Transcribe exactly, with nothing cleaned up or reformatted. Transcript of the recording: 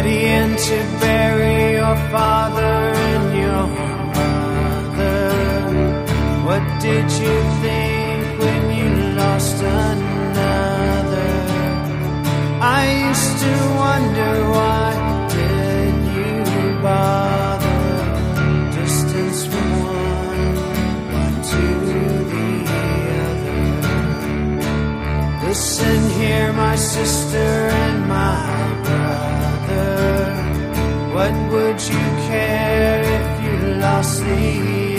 readying to bury your father and your mother. What did you think when you lost another? I used to wonder, why did you bother? Distance from one, one to the other. Listen here, my sister and my brother. What would you care if you lost the